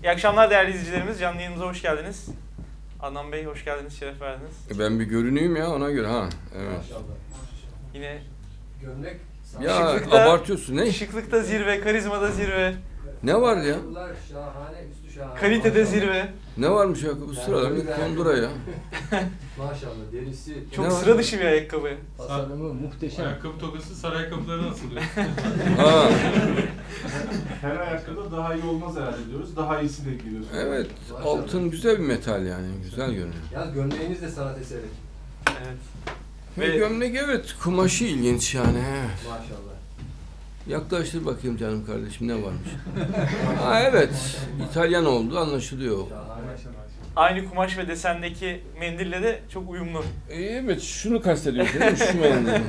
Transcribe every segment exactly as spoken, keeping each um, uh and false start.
İyi akşamlar değerli izleyicilerimiz. Canlı yayınımıza hoş geldiniz. Adnan Bey hoş geldiniz, şeref verdiniz. Ben bir görüneyim ya ona göre ha. Evet. Maşallah. Yine Gömlek. Ya Şıklıkta- abartıyorsun ne? şıklıkta zirve, karizmada zirve, Ne var ya? Bunlar şahane, üstü şahane. kalitede Maşallah. zirve. Ne varmış ya bu sıralar bir kondura ya. Maşallah, derisi, Çok Ne var? sıra dışı bir ayakkabı. tasarımı muhteşem. Ayakkabı tokası saray ayakkabıları nasıl oluyor? Ha, Her ayakkabıda daha iyi olmaz herhalde diyoruz. Daha iyisi de geliyor. evet altın güzel bir metal yani güzel görünüyor. Ya gömleğiniz de sanat eseri. Evet. Ve Ve- gömlek evet kumaşı ilginç yani. Evet. Maşallah. Yaklaştır bakayım canım kardeşim ne varmış. Ha evet İtalyan oldu anlaşılıyor. Şahane. Aynı kumaş ve desendeki mendille de çok uyumlu. E, evet şunu kastediyorsun değil mi? Şu mendili.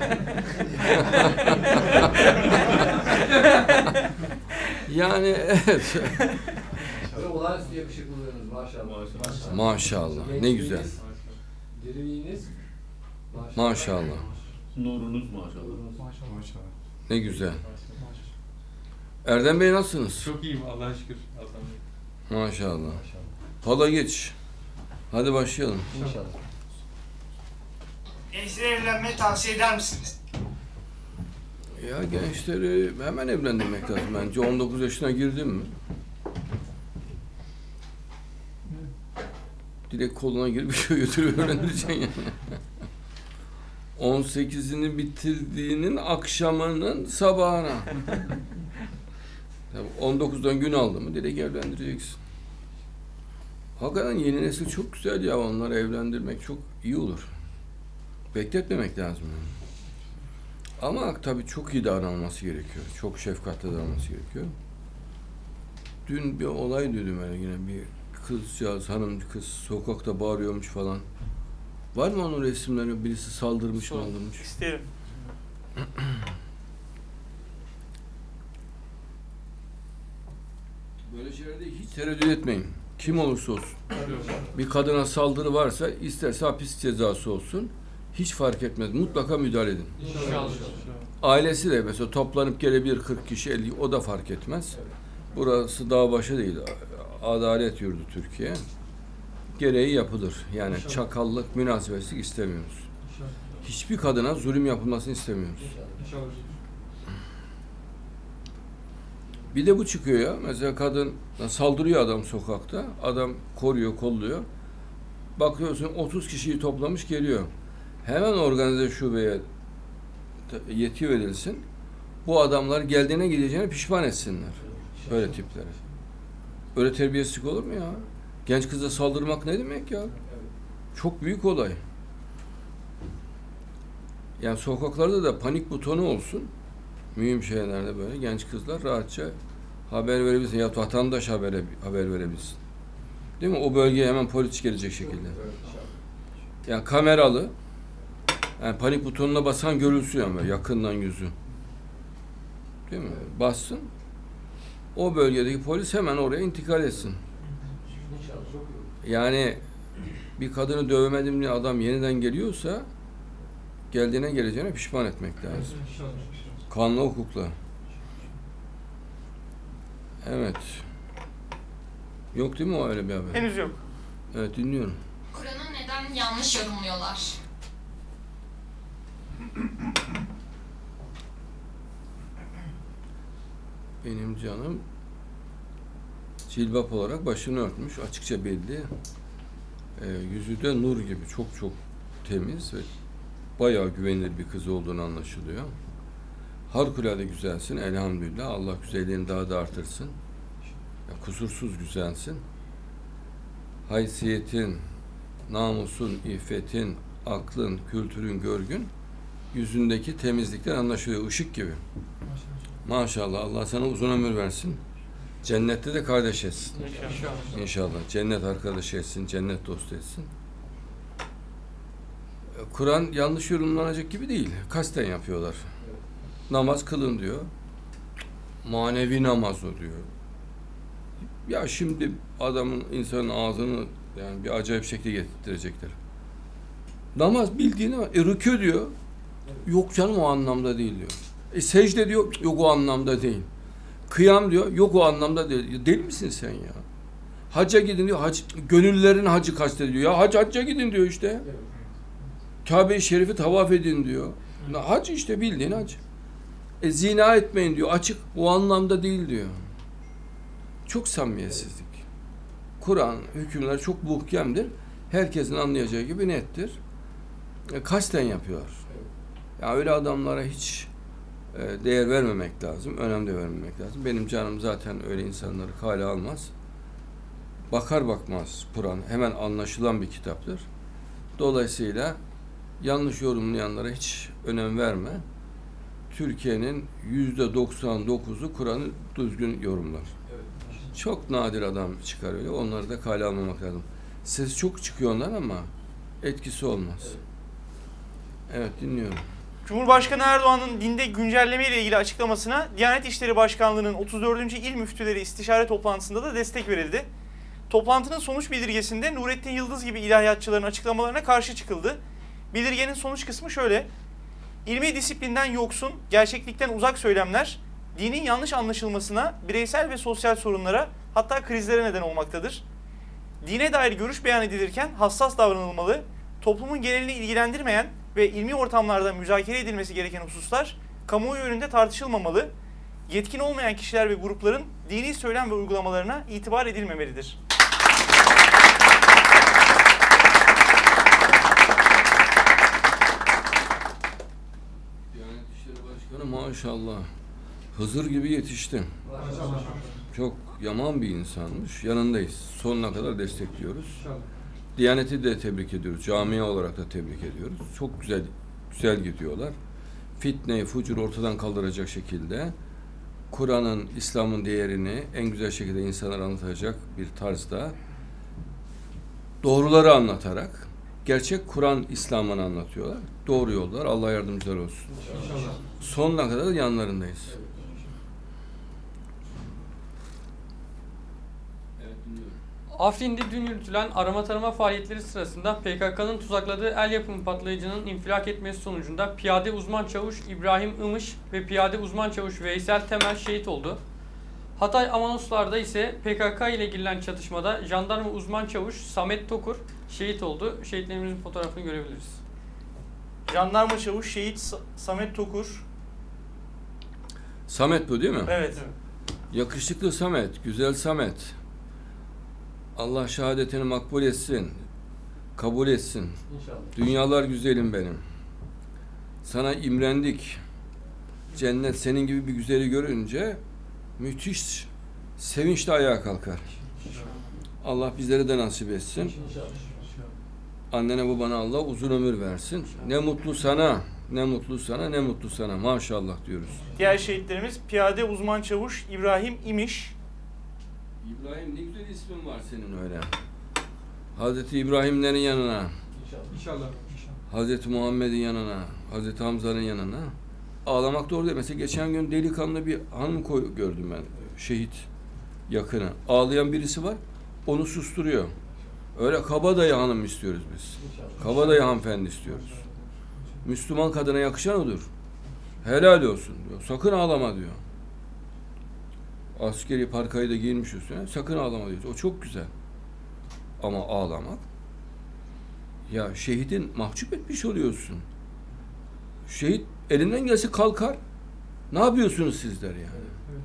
Yani evet. Ve olağanüstü yakışıklılığınız maşallah. Maşallah ne güzel. Gençliğiniz, diriliğiniz. Maşallah. Nurunuz maşallah. Maşallah. Ne güzel. Erdem Bey nasılsınız? Çok iyiyim Allah'a şükür. Adnan Bey. Maşallah. Maşallah. Hala geç. Hadi başlayalım. İnşallah. Gençlere evlenmeyi tavsiye eder misiniz? Ya gençleri hemen evlendirmek lazım bence. on dokuz yaşına girdin mi? Direkt koluna girip bir şey götürüp öğrendireceksin yani. on sekizini bitirdiğinin akşamının sabahına. Tabii on dokuzdan gün aldı mı direkt evlendireceksin. Hakikaten yeni nesil çok güzel ya, onları evlendirmek çok iyi olur. Bekletmemek lazım yani. Ama tabii çok iyi davranılması gerekiyor. Çok şefkatli davranılması gerekiyor. Dün bir olay duydum öyle yine bir kızcağız, hanım kız sokakta bağırıyormuş falan. Var mı onun resimleri? Birisi saldırmış mı, Sor- aldırmış? İsterim. Böyle şeylerde hiç tereddüt etmeyin. Kim olursa olsun. Bir kadına saldırı varsa isterse hapis cezası olsun. Hiç fark etmez. Mutlaka müdahale edin. İnşallah. Ailesi de mesela toplanıp gelebilir kırk kişi, elli, o da fark etmez. Burası dağ başı değil. Adalet yurdu Türkiye. Gereği yapılır. Yani çakallık, münasebetsizlik istemiyoruz. Hiçbir kadına zulüm yapılmasını istemiyoruz. Bir de bu çıkıyor ya. Mesela kadın saldırıyor adam sokakta. Adam koruyor, kolluyor. Bakıyorsun otuz kişiyi toplamış geliyor. Hemen organize şubeye yetki verilsin. Bu adamlar geldiğine gideceğine pişman etsinler. Böyle tipleri. Öyle terbiyesizlik olur mu ya? Genç kıza saldırmak ne demek ya? Çok büyük olay. Yani sokaklarda da panik butonu olsun. Mühim şeylerde böyle genç kızlar rahatça haber verebilsin. Ya vatandaş habere, haber verebilsin. Değil mi? O bölgeye hemen polis gelecek şekilde. Yani kameralı. Yani panik butonuna basan görülsün ama yakından yüzü. Değil mi? Bassın. O bölgedeki polis hemen oraya intikal etsin. İnşallah çok iyi. Yani bir kadını dövmedim diye adam yeniden geliyorsa geldiğine geleceğine pişman etmek lazım. Kanlı hukukla. Evet. Yok değil mi o öyle bir haber? Henüz yok. Evet dinliyorum. Kur'an'ı neden yanlış yorumluyorlar? Benim canım cilbap olarak başını örtmüş. Açıkça belli. Ee, yüzü de nur gibi. Çok çok temiz ve bayağı güvenilir bir kız olduğunu anlaşılıyor. Harikulade güzelsin. Elhamdülillah. Allah güzelliğini daha da artırsın. Ya, kusursuz güzelsin. Haysiyetin, namusun, iffetin, aklın, kültürün, görgün yüzündeki temizlikten anlaşılıyor. Işık gibi. Maşallah. Allah sana uzun ömür versin. Cennette de kardeş etsin. İnşallah. İnşallah. Cennet arkadaşı etsin, cennet dostu etsin. Kur'an yanlış yorumlanacak gibi değil. Kasten yapıyorlar. Namaz kılın diyor. Manevi namaz o diyor. Ya şimdi adamın, insanın ağzını yani bir acayip şekilde getirtirecekler. Namaz bildiğini, e, rükû diyor. Yok canım o anlamda değil diyor. E, secde diyor. Yok o anlamda değil. Kıyam diyor. Yok o anlamda değil. Deli misin sen ya? Hacca gidin diyor. Hac, gönüllerin hacı kastediyor. Ya hac hacca gidin diyor işte. Evet. Kabe-i Şerif'i tavaf edin diyor. Hac işte bildiğin hac. E, zina etmeyin diyor. Açık o anlamda değil diyor. Çok samimiyetsizlik. Kur'an hükümler çok muhkemdir. Herkesin anlayacağı gibi nettir. E, kasten yapıyor. Ya öyle adamlara hiç e, değer vermemek lazım. Önem de vermemek lazım. Benim canım zaten öyle insanları kale almaz. Bakar bakmaz Kur'an hemen anlaşılan bir kitaptır. Dolayısıyla yanlış yorumlayanlara hiç önem verme. Türkiye'nin yüzde doksan dokuzu Kur'an'ı düzgün yorumlar. Evet. Çok nadir adam çıkar öyle. Onları da kale almamak lazım. Ses çok çıkıyor onlar ama etkisi olmaz. Evet, dinliyorum. Cumhurbaşkanı Erdoğan'ın dinde güncelleme ile ilgili açıklamasına Diyanet İşleri Başkanlığı'nın otuz dördüncü İl Müftüleri İstişare Toplantısında da destek verildi. Toplantının sonuç bildirgesinde Nurettin Yıldız gibi ilahiyatçıların açıklamalarına karşı çıkıldı. Bildirgenin sonuç kısmı şöyle: İlmi disiplinden yoksun, gerçeklikten uzak söylemler, dinin yanlış anlaşılmasına, bireysel ve sosyal sorunlara, hatta krizlere neden olmaktadır. Dine dair görüş beyan edilirken hassas davranılmalı, toplumun genelini ilgilendirmeyen ve ilmi ortamlarda müzakere edilmesi gereken hususlar kamuoyu önünde tartışılmamalı, yetkin olmayan kişiler ve grupların dini söylem ve uygulamalarına itibar edilmemelidir. Diyanet İşleri Başkanı maşallah Hızır gibi yetişti. Maşallah. Çok yaman bir insanmış. Yanındayız. Sonuna kadar destekliyoruz. Diyaneti de tebrik ediyoruz. Camia olarak da tebrik ediyoruz. Çok güzel güzel gidiyorlar. Fitneyi, fucuru ortadan kaldıracak şekilde Kur'an'ın, İslam'ın değerini en güzel şekilde insanlara anlatacak bir tarzda doğruları anlatarak gerçek Kur'an, İslam'ını anlatıyorlar. Doğru yollar. Allah yardımcılar olsun. İnşallah. Sonuna kadar da yanlarındayız. Evet, dinliyorum. Afrin'de dün yürütülen arama tarama faaliyetleri sırasında P K K'nın tuzakladığı el yapımı patlayıcının infilak etmesi sonucunda piyade uzman çavuş İbrahim Imış ve piyade uzman çavuş Veysel Temel şehit oldu. Hatay Amanoslar'da ise P K K ile girilen çatışmada jandarma uzman çavuş Samet Tokur şehit oldu. Şehitlerimizin fotoğrafını görebiliriz. Jandarma çavuş şehit Sa- Samet Tokur. Samet bu değil mi? Evet. Yakışıklı Samet, güzel Samet. Allah şehadetini makbul etsin, kabul etsin. İnşallah. Dünyalar güzelim benim. Sana imrendik. Cennet senin gibi bir güzeli görünce müthiş sevinçle ayağa kalkar. Allah bizlere de nasip etsin. İnşallah. Annene babana Allah uzun ömür versin. Ne mutlu sana, ne mutlu sana, ne mutlu sana. Maşallah diyoruz. Diğer şehitlerimiz piyade uzman çavuş İbrahim İmiş. İbrahim, ne güzel ismin var senin öyle. Hazreti İbrahimlerin yanına, İnşallah. İnşallah. Hazreti Muhammed'in yanına, Hazreti Hamza'nın yanına. Ağlamak doğru değil. Mesela geçen gün delikanlı bir hanım koy, gördüm ben. Şehit yakını. Ağlayan birisi var. Onu susturuyor. Öyle kabadayı hanım istiyoruz biz. İnşallah. Kabadayı hanımefendi istiyoruz. Müslüman kadına yakışan odur. Helal olsun diyor. Sakın ağlama diyor. Askeri parkayı da giyinmiş üstüne. Sakın ağlama diyor. O çok güzel. Ama ağlamak, ya şehidin mahcup etmiş oluyorsun. Şehit elinden gelse kalkar. Ne yapıyorsunuz sizler yani?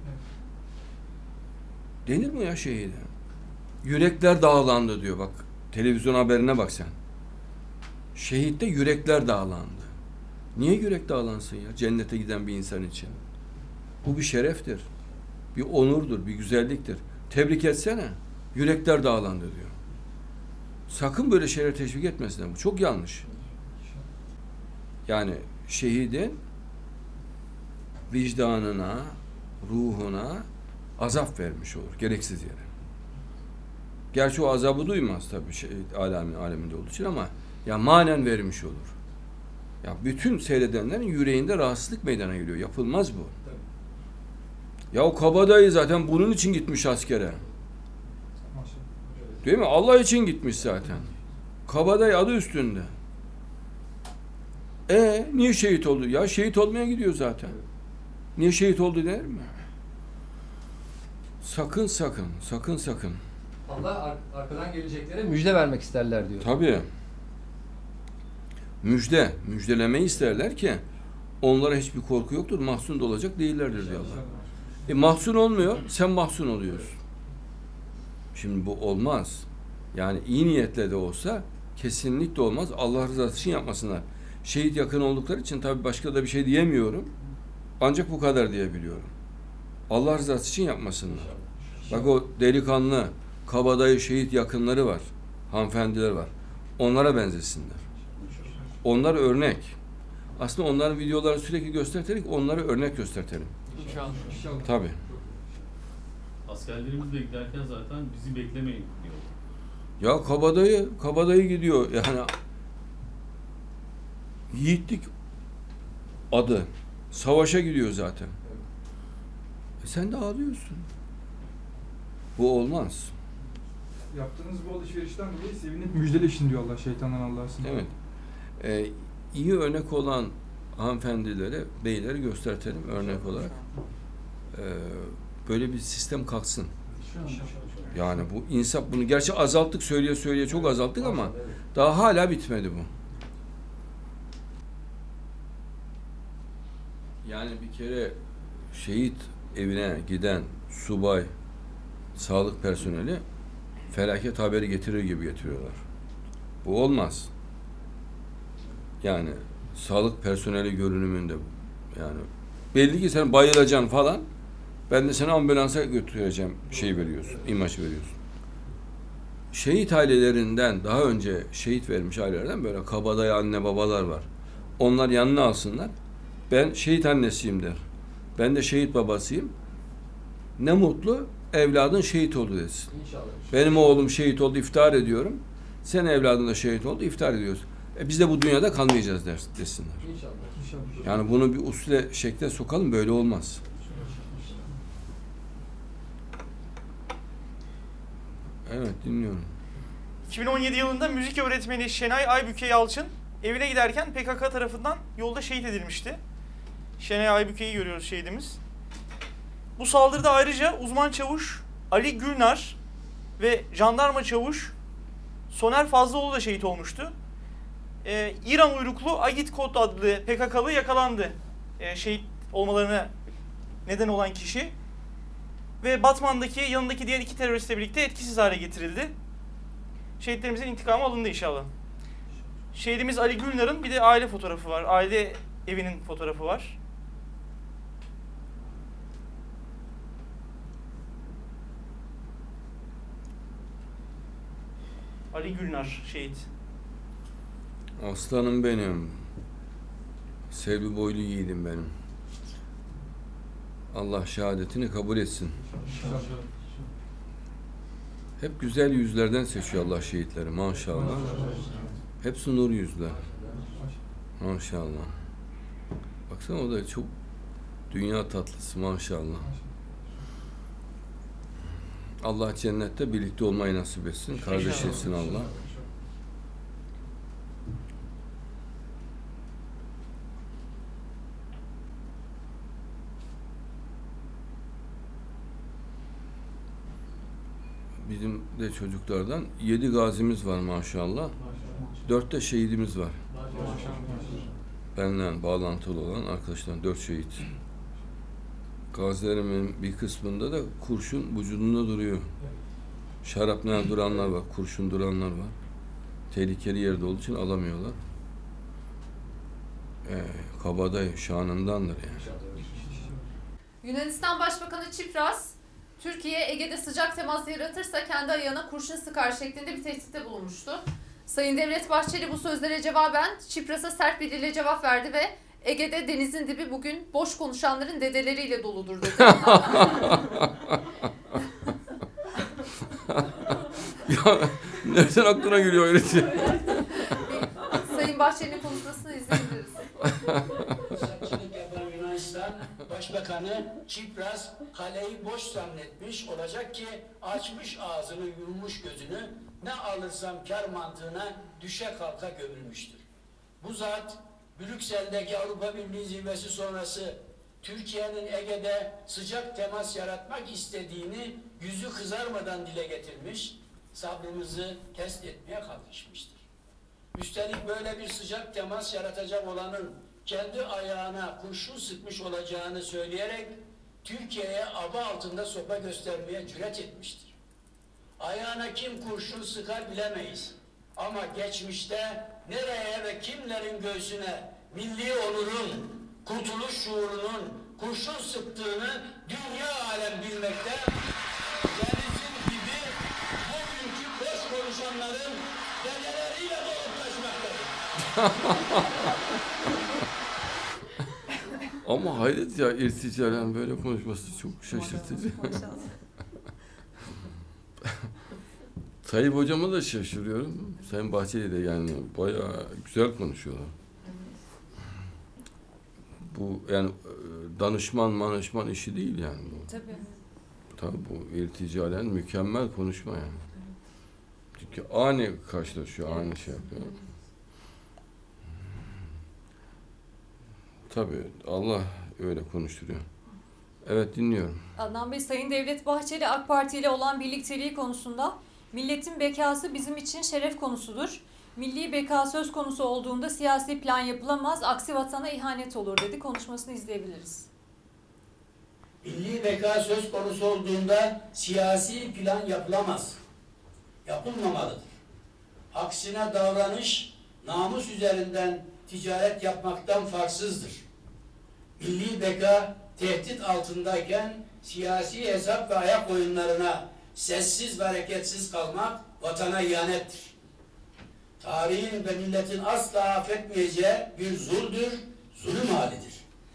Denir mi ya şehide? Yürekler dağlandı diyor bak. Televizyon haberine bak sen. Şehitte yürekler dağlandı. Niye yürek dağlansın ya? Cennete giden bir insan için. Bu bir şereftir. Bir onurdur, bir güzelliktir. Tebrik etsene. Yürekler dağlandı diyor. Sakın böyle şeyler teşvik etmesin. Bu çok yanlış. Yani şehidin vicdanına, ruhuna azap vermiş olur. Gereksiz yere. Gerçi o azabı duymaz tabii şey, alemin, aleminde olduğu için ama ya manen vermiş olur. Ya bütün seyredenlerin yüreğinde rahatsızlık meydana geliyor. Yapılmaz bu. Ya o kabadayı zaten bunun için gitmiş askere. Değil mi? Allah için gitmiş zaten. Kabadayı adı üstünde. E niye şehit oldu? Ya şehit olmaya gidiyor zaten. Niye şehit oldu der mi? Sakın sakın, sakın sakın. Allah ar- arkadan geleceklere müjde vermek isterler diyor. Tabii. Müjde, müjdelemeyi isterler ki onlara hiçbir korku yoktur, mahzun da olacak değillerdir diyor Allah. E mahzun olmuyor, sen mahzun oluyorsun. Şimdi bu olmaz. Yani iyi niyetle de olsa kesinlikle olmaz. Allah rızası için yapmasınlar. Şehit yakın oldukları için tabii başka da bir şey diyemiyorum. Ancak bu kadar diyebiliyorum. Allah rızası için yapmasınlar. Bak o delikanlı, kabadayı şehit yakınları var. Hanımefendiler var. Onlara benzesinler. Onlar örnek. Aslında onların videolarını sürekli gösterterek onlara örnek göstertelim. İnşallah. Tabii. Askerlerimiz de giderken zaten bizi beklemeyin diyor. Ya kabadayı, kabadayı gidiyor. Yani yiğitlik adı. Savaşa gidiyor zaten. E sen de ağlıyorsun. Bu olmaz. Yaptığınız bu alışverişten dolayı sevinip müjdeleşin diyor Allah, şeytandan Allah'a sığınırım. Evet. Ee, iyi örnek olan hanımefendilere, beyleri göstertelim örnek olarak. Ee, böyle bir sistem kalksın. Yani bu insaf, bunu gerçi azalttık, söyleye söyleye çok azalttık ama daha hala bitmedi bu. Yani bir kere şehit evine giden subay, sağlık personeli felaket haberi getirir gibi getiriyorlar. Bu olmaz. Yani sağlık personeli görünümünde yani belli ki sen bayılacaksın falan. Ben de seni ambulansa götüreceğim şey veriyorsun, imaj veriyorsun. Şehit ailelerinden daha önce şehit vermiş ailelerden böyle kabadayı anne babalar var. Onlar yanına alsınlar. Ben şehit annesiyim der. Ben de şehit babasıyım. Ne mutlu evladın şehit oldu desin. İnşallah. Benim oğlum şehit oldu, iftihar ediyorum. Sen evladın da şehit oldu, iftihar ediyoruz. E biz de bu dünyada kalmayacağız der, desinler. İnşallah. İnşallah. Yani bunu bir usule şekle sokalım, böyle olmaz. Evet, dinliyorum. iki bin on yedi yılında müzik öğretmeni Şenay Aybüke Yalçın evine giderken P K K tarafından yolda şehit edilmişti. Şenay Aybüke'yi görüyoruz şehidimiz. Bu saldırıda ayrıca uzman çavuş Ali Gülnar ve jandarma çavuş Soner Fazlıoğlu da şehit olmuştu. Ee, İran uyruklu Agit Kod adlı P K K'lı yakalandı. Ee, şehit olmalarına neden olan kişi. Ve Batman'daki yanındaki diğer iki teröristle birlikte etkisiz hale getirildi. Şehitlerimizin intikamı alındı inşallah. Şehidimiz Ali Gülnar'ın bir de aile fotoğrafı var. Aile evinin fotoğrafı var. Ali Gülnar şehit. Aslanım benim. Selvi boylu yiğidim benim. Allah şehadetini kabul etsin. Hep güzel yüzlerden seçiyor Allah şehitleri maşallah. Hepsi nur yüzler. Maşallah. Baksana o da çok dünya tatlısı maşallah. Allah cennette birlikte olmayı nasip etsin. Kardeş etsin Allah. Bizim de çocuklardan yedi gazimiz var maşallah. Dört de şehidimiz var. Benimle bağlantılı olan arkadaşlar dört şehit. Gazilerimin bir kısmında da kurşun vücudunda duruyor. Şarapnel duranlar var, kurşun duranlar var. Tehlikeli yerde olduğu için alamıyorlar. Ee, kabadayı şanındandır yani. Yunanistan Başbakanı Tsipras, Türkiye Ege'de sıcak temas yaratırsa kendi ayağına kurşun sıkar şeklinde bir tehditte bulunmuştu. Sayın Devlet Bahçeli bu sözlere cevaben Tsipras'a sert bir dille cevap verdi ve Ege'de denizin dibi bugün boş konuşanların dedeleriyle doludur dedi. Ya nereden aklına geliyor öyle şey? Sayın Bahçeli'nin konuşmasını izleyebiliriz. Fırsatçılık yapan Yunanistan Başbakanı Tsipras kaleyi boş zannetmiş olacak ki açmış ağzını yummuş gözünü ne alırsam kar mantığına düşe kalka gömülmüştür. Bu zat Brüksel'deki Avrupa Birliği zirvesi sonrası Türkiye'nin Ege'de sıcak temas yaratmak istediğini yüzü kızarmadan dile getirmiş, sabrımızı test etmeye kalkışmıştır. Üstelik böyle bir sıcak temas yaratacak olanın kendi ayağına kurşun sıkmış olacağını söyleyerek Türkiye'ye aba altında sopa göstermeye cüret etmiştir. Ayağına kim kurşun sıkar bilemeyiz. Ama geçmişte nereye ve kimlerin göğsüne milli onurun, kurtuluş şuurunun kurşun sıktığını dünya alem bilmekte, denizin gibi bugünkü boş konuşanların dedeleriyle dolup taşmaktadır. Ama hayret ya, irticalen böyle konuşması çok şaşırtıcı. Tayyip Hocam'a da şaşırıyorum. Sayın Bahçeli de yani bayağı güzel konuşuyorlar. Bu yani danışman manışman işi değil yani bu. Tabii. Tabii bu irticalen mükemmel konuşma yani. Çünkü ani karşılaşıyor, ani şey yapıyor. Tabii Allah öyle konuşturuyor. Evet, dinliyorum. Adnan Bey, Sayın Devlet Bahçeli AK Parti ile olan birlikteliği konusunda milletin bekası bizim için şeref konusudur. Milli beka söz konusu olduğunda siyasi plan yapılamaz, aksi vatana ihanet olur dedi. Konuşmasını izleyebiliriz. Milli beka söz konusu olduğunda siyasi plan yapılamaz. Yapılmamalıdır. Aksine davranış namus üzerinden ticaret yapmaktan farksızdır. Milli beka tehdit altındayken siyasi hesap ve ayak oyunlarına sessiz ve hareketsiz kalmak vatana ihanettir. Tarihin ve milletin asla affetmeyeceği bir zuldür, zulüm halidir.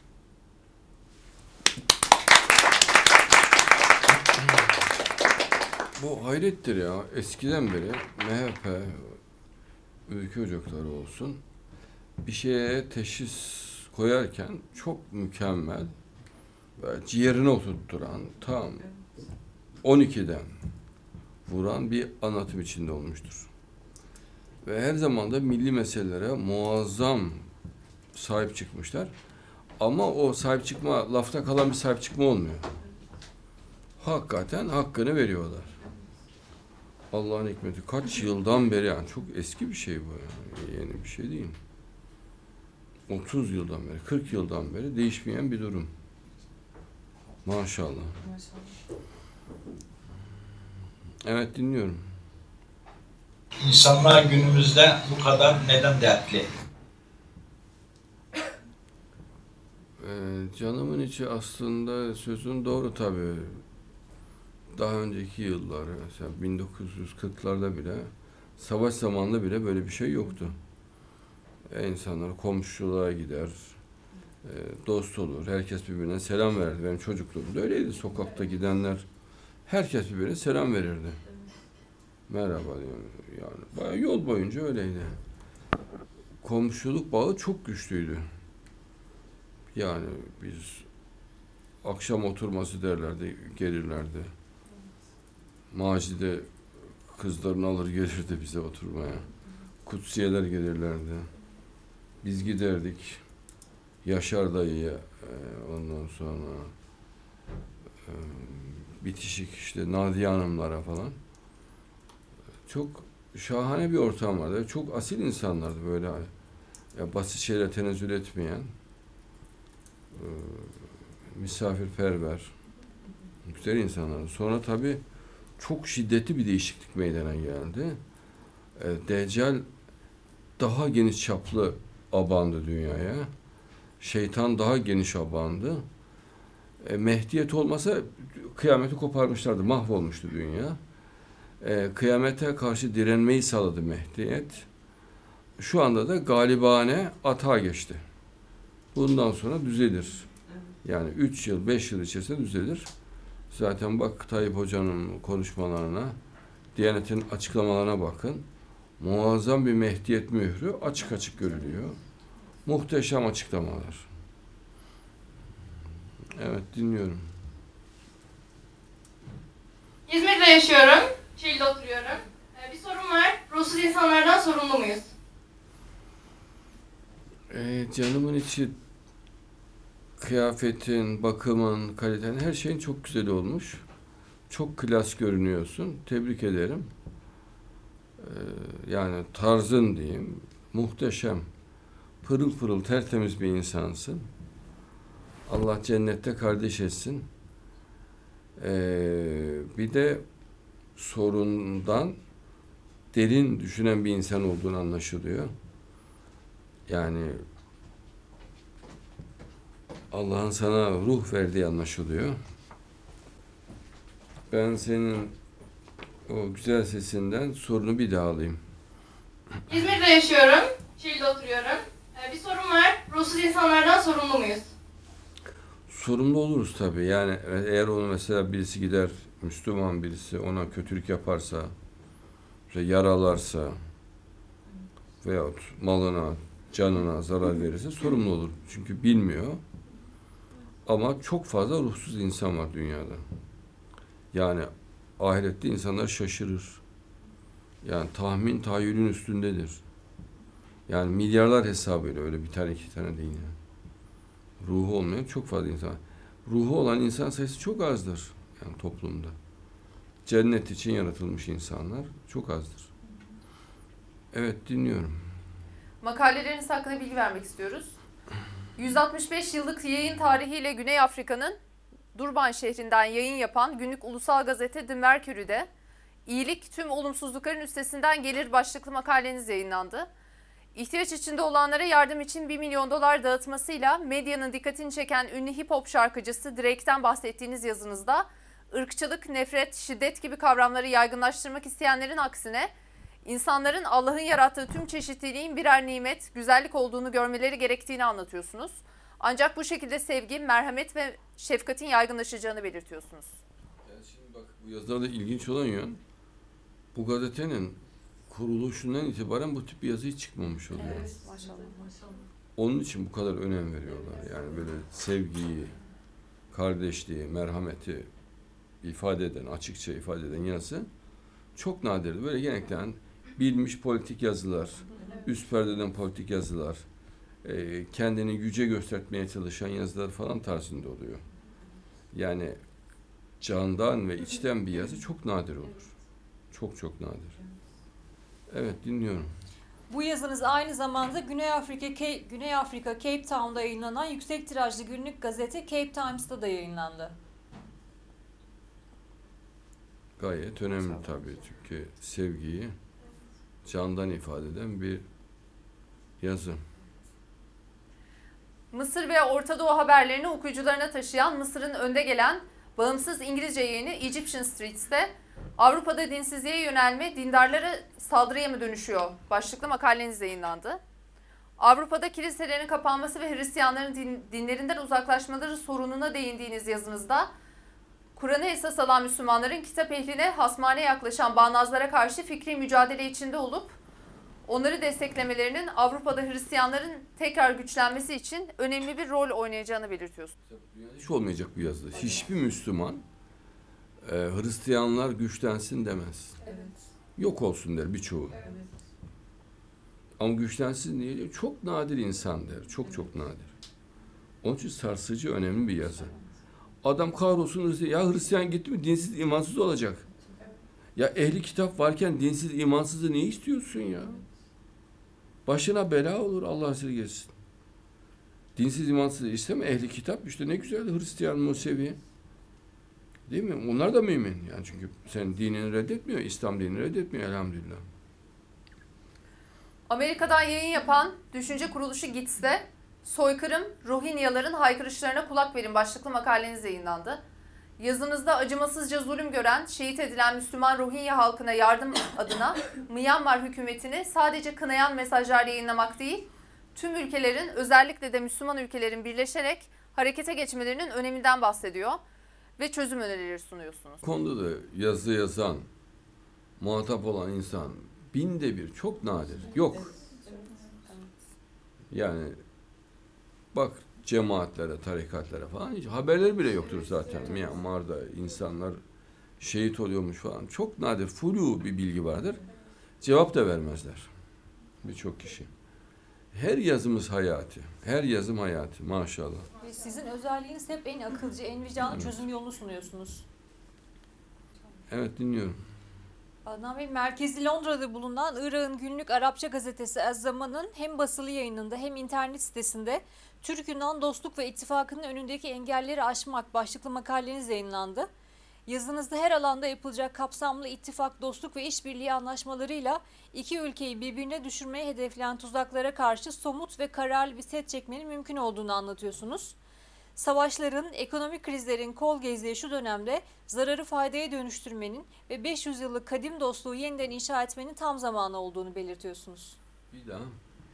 Bu hayrettir ya. Eskiden beri M H P, ülke ocakları olsun, bir şeye teşhis koyarken çok mükemmel, böyle ciğerine oturtturan, tam on ikiden vuran bir anlatım içinde olmuştur. Ve her zaman da milli meselelere muazzam sahip çıkmışlar. Ama o sahip çıkma, lafta kalan bir sahip çıkma olmuyor. Hakikaten hakkını veriyorlar. Allah'ın hikmeti. Kaç yıldan beri, yani çok eski bir şey bu yani. Yeni bir şey değil. otuz yıldan beri, kırk yıldan beri değişmeyen bir durum. Maşallah. Maşallah. Evet, dinliyorum. İnsanlar günümüzde bu kadar neden dertli? Ee, canımın içi aslında sözün doğru tabii. Daha önceki yıllar, mesela bin dokuz yüz kırklarda bile, savaş zamanında bile böyle bir şey yoktu. E, insanlar komşuluğa gider, e, dost olur, herkes birbirine selam verirdi. Benim çocukluğumda öyleydi. Sokakta gidenler, herkes birbirine selam verirdi. Merhaba diyor. Yani bayağı yol boyunca öyleydi. Komşuluk bağı çok güçlüydü. Yani biz akşam oturması derlerdi, gelirlerdi. Macide kızlarını alır gelirdi bize oturmaya. Kutsiyeler gelirlerdi. Biz giderdik. Yaşar dayıya, ondan sonra bitişik işte Nadiye Hanımlara falan. Çok şahane bir ortam vardı. Çok asil insanlardı böyle. Ya basit şeyler tenezzül etmeyen, misafirperver, güzel insanlardı. Sonra tabii çok şiddetli bir değişiklik meydana geldi. Deccal daha geniş çaplı abandı dünyaya. Şeytan daha geniş abandı. E, Mehdiyet olmasa kıyameti koparmışlardı, mahvolmuştu dünya. E, kıyamete karşı direnmeyi sağladı Mehdiyet. Şu anda da galibane atağa geçti. Bundan sonra düzelir. Yani üç yıl, beş yıl içerisinde düzelir. Zaten bak Tayyip Hoca'nın konuşmalarına, Diyanet'in açıklamalarına bakın. Muazzam bir Mehdiyet mührü açık açık görülüyor. Muhteşem açıklamalar. Evet, dinliyorum. İzmir'de yaşıyorum. Şehirde oturuyorum. Ee, bir sorum var. Ruhsuz insanlardan sorumlu muyuz? Ee, canımın içi, kıyafetin, bakımın, kalitenin, her şeyin çok güzel olmuş. Çok klas görünüyorsun. Tebrik ederim. Ee, yani tarzın diyeyim. Muhteşem. Pırıl pırıl tertemiz bir insansın. Allah cennette kardeş etsin. Ee, bir de sorundan derin düşünen bir insan olduğunu anlaşılıyor. Yani Allah'ın sana ruh verdiği anlaşılıyor. Ben senin o güzel sesinden sorunu bir daha alayım. İzmir'de yaşıyorum. Şiir'de oturuyorum. Ee, bir sorum var. Ruhsuz insanlardan sorumlu muyuz? Sorumlu oluruz tabii. Yani eğer onu mesela birisi gider, Müslüman birisi ona kötülük yaparsa, işte yaralarsa veyahut malına, canına zarar verirse sorumlu olur. Çünkü bilmiyor. Ama çok fazla ruhsuz insan var dünyada. Yani ahirette insanlar şaşırır. Yani tahmin tahayyülün üstündedir. Yani milyarlar hesabıyla öyle bir tane iki tane değil yani. Ruhu olmayan çok fazla insan. Ruhu olan insan sayısı çok azdır yani toplumda. Cennet için yaratılmış insanlar çok azdır. Evet, dinliyorum. Makaleleriniz hakkında bilgi vermek istiyoruz. yüz altmış beş yıllık yayın tarihiyle Güney Afrika'nın Durban şehrinden yayın yapan günlük ulusal gazete The Mercury'de "İyilik tüm olumsuzlukların üstesinden gelir" başlıklı makaleniz yayınlandı. İhtiyaç içinde olanlara yardım için bir milyon dolar dağıtmasıyla medyanın dikkatini çeken ünlü hip hop şarkıcısı Drake'ten bahsettiğiniz yazınızda ırkçılık, nefret, şiddet gibi kavramları yaygınlaştırmak isteyenlerin aksine insanların Allah'ın yarattığı tüm çeşitliliğin birer nimet, güzellik olduğunu görmeleri gerektiğini anlatıyorsunuz. Ancak bu şekilde sevgi, merhamet ve şefkatin yaygınlaşacağını belirtiyorsunuz. Yani şimdi bak, bu yazılarda ilginç olan yön, bu gazetenin kuruluşundan itibaren bu tip bir yazı hiç çıkmamış oluyor. Evet, maşallah. maşallah. Onun için bu kadar önem veriyorlar. Yani böyle sevgiyi, kardeşliği, merhameti ifade eden, açıkça ifade eden yazı çok nadirdir. Böyle genellikle bilmiş politik yazılar, üst perdeden politik yazılar, kendini yüce göstermeye çalışan yazılar falan tarzında oluyor. Yani candan ve içten bir yazı çok nadir olur. Çok çok nadir. Evet, dinliyorum. Bu yazınız aynı zamanda Güney Afrika Güney Afrika Cape Town'da yayınlanan yüksek tirajlı günlük gazete Cape Times'ta da yayınlandı. Gayet önemli tabii, çünkü sevgiyi candan ifade eden bir yazı. Mısır ve Orta Doğu haberlerini okuyucularına taşıyan Mısır'ın önde gelen bağımsız İngilizce yayını Egyptian Streets'te "Avrupa'da dinsizliğe yönelme dindarlara saldırıya mı dönüşüyor?" başlıklı makaleniz yayınlandı. Avrupa'da kiliselerin kapanması ve Hristiyanların din, dinlerinden uzaklaşmaları sorununa değindiğiniz yazınızda Kur'an'ı esas alan Müslümanların kitap ehline hasmane yaklaşan bağnazlara karşı fikri mücadele içinde olup onları desteklemelerinin Avrupa'da Hristiyanların tekrar güçlenmesi için önemli bir rol oynayacağını belirtiyorsunuz. Hiç olmayacak bu yazıda. Hiçbir Müslüman e, Hristiyanlar güçlensin demez. Evet. Yok olsun der birçoğu. Evet. Ama güçlensin diye çok nadir insan der. Çok çok nadir. Onun için sarsıcı, önemli bir yazı. Adam kahrolsun Hristiyan. Ya Hristiyan gitti mi dinsiz, imansız olacak. Ya ehli kitap varken dinsiz, imansızı ne istiyorsun ya? Başına bela olur, Allah esirgesin. Dinsiz, imansız isteme, ehli kitap işte ne güzel, Hristiyan, Musevi. Değil mi? Onlar da mümin. Yani çünkü sen dinini reddetmiyor, İslam dinini reddetmiyor elhamdülillah. Amerika'dan yayın yapan düşünce kuruluşu Gits'te "Soykırım, Rohingyaların haykırışlarına kulak verin" başlıklı makaleniz yayınlandı. Yazınızda acımasızca zulüm gören, şehit edilen Müslüman Rohingya halkına yardım adına Myanmar hükümetini sadece kınayan mesajlar yayınlamak değil, tüm ülkelerin, özellikle de Müslüman ülkelerin birleşerek harekete geçmelerinin öneminden bahsediyor ve çözüm önerileri sunuyorsunuz. Bu konuda da yazı yazan, muhatap olan insan binde bir, çok nadir. Yok. Yani bak cemaatlere, tarikatlara falan hiç haberleri bile yoktur zaten. Myanmar'da insanlar şehit oluyormuş falan. Çok nadir, flu bir bilgi vardır. Cevap da vermezler birçok kişi. Her yazımız hayati. Her yazım hayati maşallah. Ve sizin özelliğiniz hep en akılcı, en vicdanlı çözüm yolunu sunuyorsunuz. Evet, dinliyorum. Adnan Bey, merkezi Londra'da bulunan Irak'ın günlük Arapça gazetesi Ez-Zaman'ın hem basılı yayınında hem internet sitesinde Türk-Yunan Dostluk ve İttifakı'nın önündeki engelleri aşmak başlıklı makaleniz yayınlandı. Yazınızda her alanda yapılacak kapsamlı ittifak, dostluk ve işbirliği anlaşmalarıyla iki ülkeyi birbirine düşürmeye hedefleyen tuzaklara karşı somut ve kararlı bir set çekmenin mümkün olduğunu anlatıyorsunuz. Savaşların, ekonomik krizlerin kol gezdiği şu dönemde zararı faydaya dönüştürmenin ve beş yüz yıllık kadim dostluğu yeniden inşa etmenin tam zamanı olduğunu belirtiyorsunuz. Bir daha.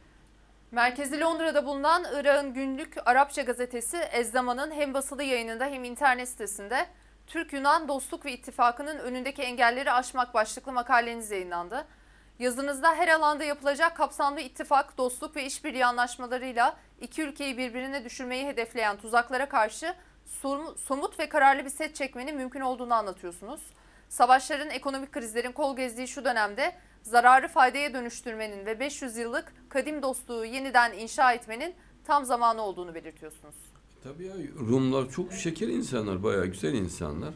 Merkezi Londra'da bulunan Irak'ın günlük Arapça gazetesi Ez-Zaman'ın hem basılı yayınında hem internet sitesinde Türk-Yunan Dostluk ve İttifakı'nın önündeki engelleri aşmak başlıklı makaleniz yayınlandı. Yazınızda her alanda yapılacak kapsamlı ittifak, dostluk ve işbirliği anlaşmalarıyla iki ülkeyi birbirine düşürmeyi hedefleyen tuzaklara karşı somut ve kararlı bir set çekmenin mümkün olduğunu anlatıyorsunuz. Savaşların, ekonomik krizlerin kol gezdiği şu dönemde zararı faydaya dönüştürmenin ve beş yüz yıllık kadim dostluğu yeniden inşa etmenin tam zamanı olduğunu belirtiyorsunuz. Tabii ya, Rumlar çok şeker insanlar, bayağı güzel insanlar.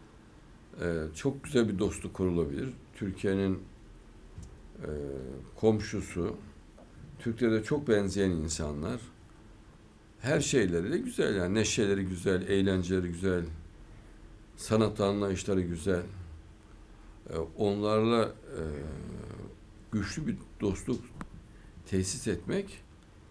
Ee, çok güzel bir dostluk kurulabilir. Türkiye'nin e, komşusu, Türklere çok benzeyen insanlar. Her şeyleri de güzel yani, neşeleri güzel, eğlenceleri güzel, sanat anlayışları güzel. Ee, onlarla e, güçlü bir dostluk tesis etmek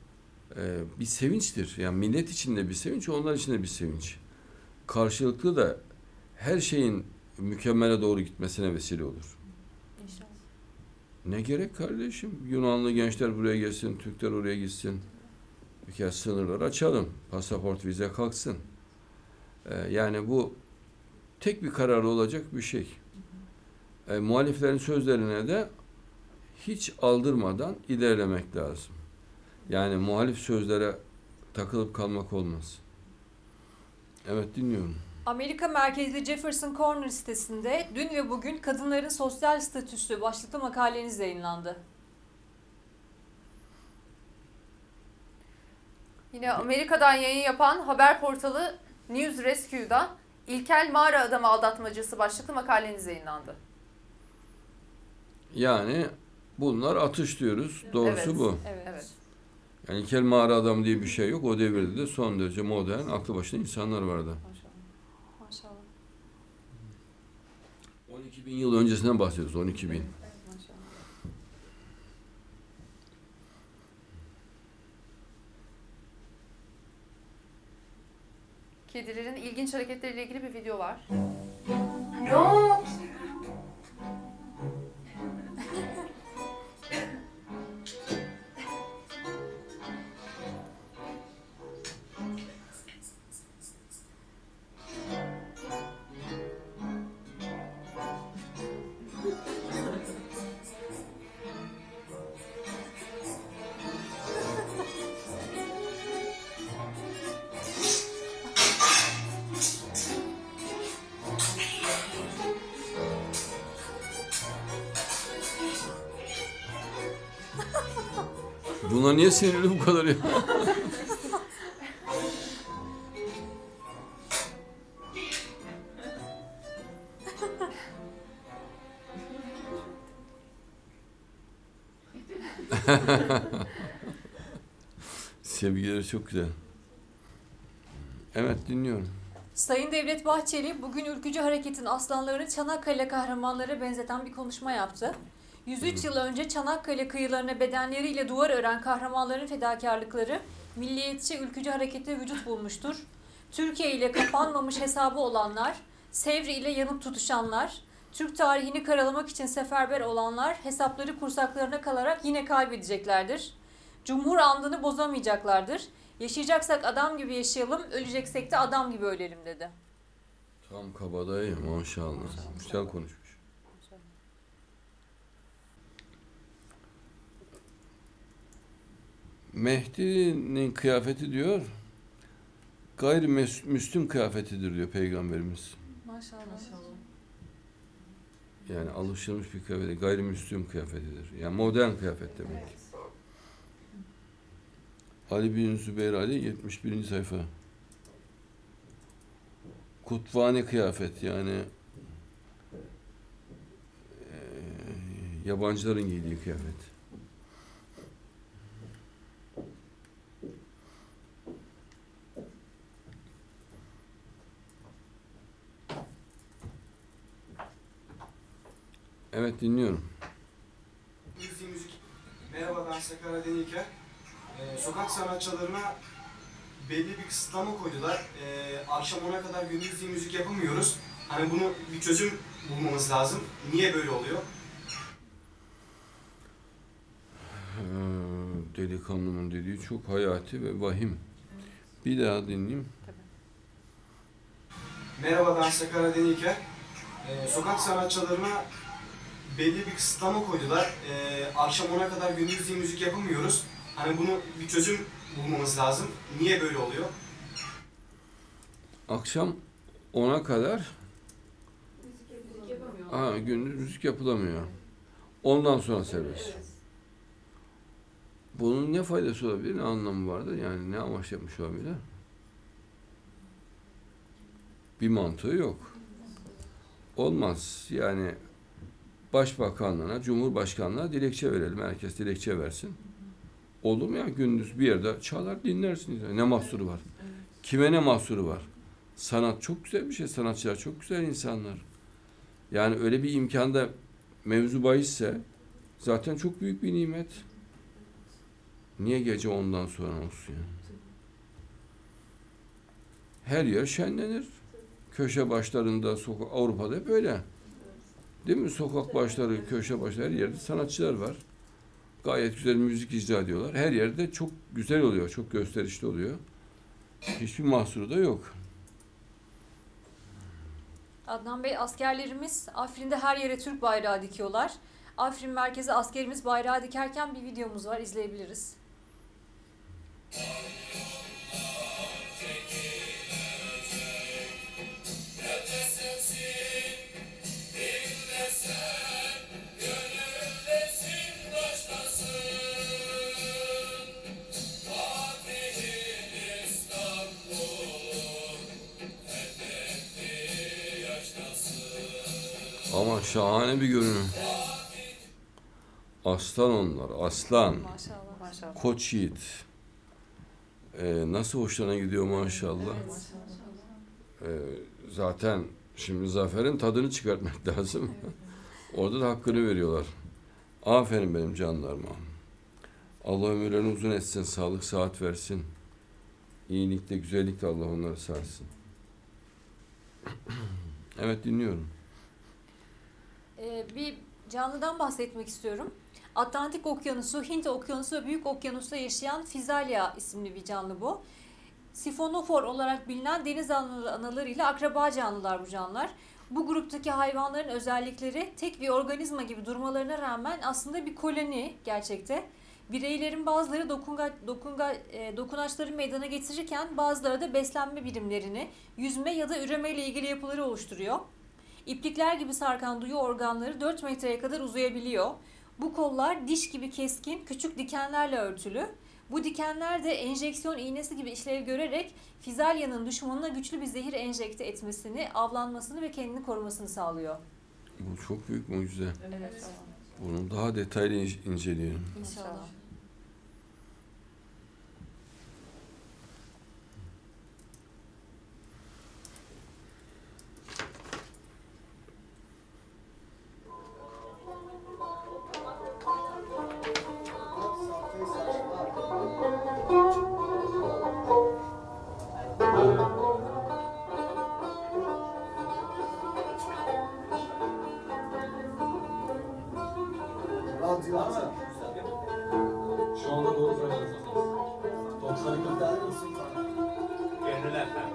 e, bir sevinçtir. Yani millet için de bir sevinç, onlar için de bir sevinç. Karşılıklı da her şeyin mükemmele doğru gitmesine vesile olur. İnşallah. Ne gerek kardeşim? Yunanlı gençler buraya gelsin, Türkler oraya gitsin. Bir kez sınırları açalım. Pasaport, vize kalksın. Ee, yani bu tek bir karar olacak bir şey. E, muhaliflerin sözlerine de hiç aldırmadan ilerlemek lazım. Yani muhalif sözlere takılıp kalmak olmaz. Evet, dinliyorum. Amerika merkezli Jefferson Corner sitesinde dün ve bugün kadınların sosyal statüsü başlıklı makaleniz yayınlandı. Yine Amerika'dan yayın yapan haber portalı News Rescue'da İlkel Mağara Adamı Aldatmacası başlıklı makaleniz yayınlandı. Yani bunlar atış diyoruz. Doğrusu evet, bu. Evet. evet. Yani ilkel mağara adam diye bir şey yok. O devirde de son derece modern, aklı başında insanlar vardı. Maşallah. Maşallah. on iki bin yıl öncesinden bahsediyoruz. on iki bin. Evet, maşallah. Kedilerin ilginç hareketleriyle ilgili bir video var. Yok. Buna niye sinirli bu kadar ya? Sevgileri çok güzel. Evet, dinliyorum. Sayın Devlet Bahçeli bugün ülkücü hareketin aslanlarını Çanakkale kahramanlara benzeten bir konuşma yaptı. yüz üç yıl önce Çanakkale kıyılarına bedenleriyle duvar ören kahramanların fedakarlıkları milliyetçi ülkücü harekete vücut bulmuştur. Türkiye ile kapanmamış hesabı olanlar, Sevri ile yanıp tutuşanlar, Türk tarihini karalamak için seferber olanlar hesapları kursaklarına kalarak yine kaybedeceklerdir. Cumhur andını bozamayacaklardır. Yaşayacaksak adam gibi yaşayalım, öleceksek de adam gibi ölelim dedi. Tam kabadayı, maşallah. maşallah. Güzel konuşmuş. Mehdi'nin kıyafeti diyor, gayrimüslim kıyafetidir diyor Peygamberimiz. Maşallah. Yani alışılmış bir kıyafet, gayrimüslim kıyafetidir. Yani modern kıyafet demek. Evet. Ali bin Zübeyir Ali yetmiş birinci sayfa. Kutvani kıyafet, yani Yabancıların giydiği kıyafet. Evet, dinliyorum. Müzik, müzik. Merhaba, ben Sakarya Denilker. Ee, sokak sanatçılarına belli bir kısıtlama koydular. Ee, akşam ona kadar gündüz diye müzik yapamıyoruz. Hani bunu bir çözüm bulmamız lazım. Niye böyle oluyor? Ee, delikanlımın dediği çok hayati ve vahim. Bir daha dinleyeyim. Merhaba, ben Sakarya Denilker. Ee, sokak sanatçılarına belli bir kısıtlama koydular. Ee, akşam ona kadar gündüz diye müzik yapamıyoruz. Hani bunu bir çözüm bulmamız lazım. Niye böyle oluyor? Akşam ona kadar ha, gündüz müzik yapılamıyor. Ondan sonra serbest. Bunun ne faydası olabilir, ne anlamı vardır? Yani ne amaç yapmış olabilir? Bir mantığı yok. Olmaz. Yani Başbakanlığına, Cumhurbaşkanlığına dilekçe verelim. Herkes dilekçe versin. Olur mu ya? Gündüz bir yerde çalar dinlersiniz. Ne mahsuru var? Kime ne mahsuru var? Sanat çok güzel bir şey. Sanatçılar çok güzel insanlar. Yani öyle bir imkanda mevzu bahisse zaten çok büyük bir nimet. Niye gece ondan sonra olsun ya? Her yer şenlenir. Köşe başlarında, sokak, Avrupa'da hep öyle. Değil mi? Sokak başları, köşe başları, her yerde sanatçılar var. Gayet güzel müzik icra ediyorlar. Her yerde çok güzel oluyor, çok gösterişli oluyor. Hiçbir mahsuru da yok. Adnan Bey, askerlerimiz Afrin'de her yere Türk bayrağı dikiyorlar. Afrin merkezi askerimiz bayrağı dikerken bir videomuz var, izleyebiliriz. Ama şahane bir görünüm. Aslan onlar, aslan. Maşallah. Maşallah. Koç yiğit. Ee, nasıl hoşlarına gidiyor maşallah. Ee, zaten şimdi zaferin tadını çıkartmak lazım. Orada da hakkını veriyorlar. Aferin benim canlarıma. Allah ömürlerini uzun etsin, sağlık, sıhhat versin. İyilikte, güzellikte Allah onları sarsın. Evet, dinliyorum. Ee, bir canlıdan bahsetmek istiyorum. Atlantik Okyanusu, Hint Okyanusu ve Büyük Okyanus'ta yaşayan Physalia isimli bir canlı bu. Sifonofor olarak bilinen deniz analarıyla akraba canlılar bu canlılar. Bu gruptaki hayvanların özellikleri tek bir organizma gibi durmalarına rağmen aslında bir koloni gerçekte. Bireylerin bazıları dokunga, dokunga, e, dokunaçları meydana getirirken bazıları da beslenme birimlerini, yüzme ya da üreme ile ilgili yapıları oluşturuyor. İplikler gibi sarkan duyu organları dört metreye kadar uzayabiliyor. Bu kollar diş gibi keskin, küçük dikenlerle örtülü. Bu dikenler de enjeksiyon iğnesi gibi işlev görerek Physalya'nın düşmanına güçlü bir zehir enjekte etmesini, avlanmasını ve kendini korumasını sağlıyor. Bu çok büyük mucize. Evet. Bunu daha detaylı inceleyelim. İnşallah. Şu anda doğru söylüyorsunuz. doksan iki Gönül efendim.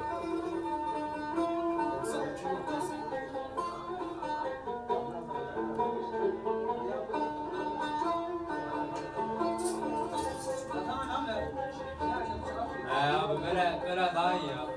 He abi böyle böyle daha iyi ya.